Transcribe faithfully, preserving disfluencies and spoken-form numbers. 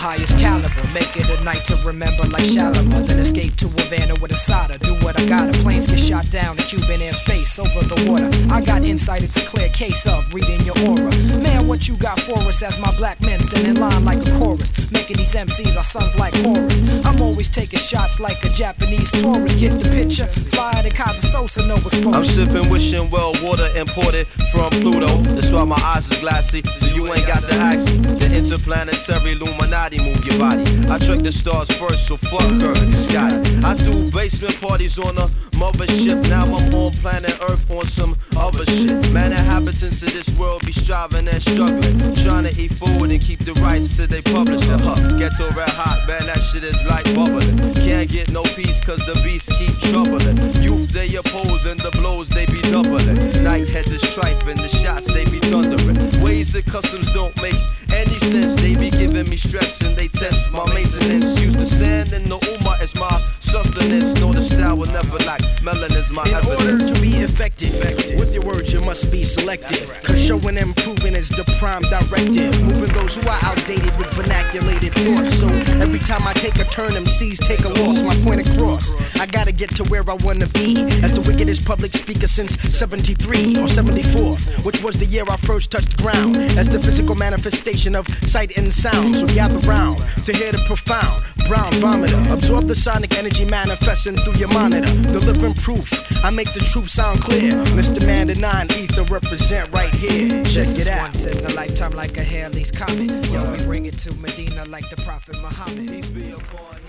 highest caliber. Make it a night to remember like Shalimar. Then escape to Havana with a Sada. Do what I gotta. Planes get shot down in Cuban airspace over the water. I got insight, it's a clear case of reading your aura. Man, what you got for us as my black men stand in line like a chorus, making these M Cs our sons like Horus. I'm always taking shots like a Japanese tourist. Get the picture? Fly to Casa Sosa, no exposure. I'm sipping, wishing well water imported from Pluto. That's why my eyes is glassy, so you ain't got to ask me. The interplanetary Illuminati move your body. I track the stars first, so fuck her, Scotty. I do basement parties on a mothership. Now I'm on planet Earth on some other shit. Man, inhabitants of this world be striving and struggling, trying to eat food and keep the rights till they publish it. Huh. Ghetto red hot, man, that shit is like bubbling. Can't get no peace cause the beasts keep troubling. Youth they oppose and the blows they be doubling. Night heads is trifling, the shots they be thundering. Ways that customs don't make any sense. They be giving me stress and they test my maintenance. Use the sand and the Uma as my sustenance. Know the style will never lack, melanin's my In evidence. order to be effective, with your words you must be selective. Cause showing and proving is the prime directive. Moving those who are outdated with vernaculated thoughts. So every time I take a turn, M Cs take a loss. My point across, I gotta get to where I wanna be. As the wickedest public speaker since seventy-three or seventy-four, which was the year I first touched ground. As the physical manifestation of sight and sound. So gather round to hear the profound brown vomiter. Absorb the sonic energy manifesting through your monitor. Delivering proof, I make the truth sound clear. Mister Man the nine ether represent right here. Check this it out. Once in a lifetime like a Halley's Comet. Yo, we bring it to Medina like the Prophet Muhammad. Peace be upon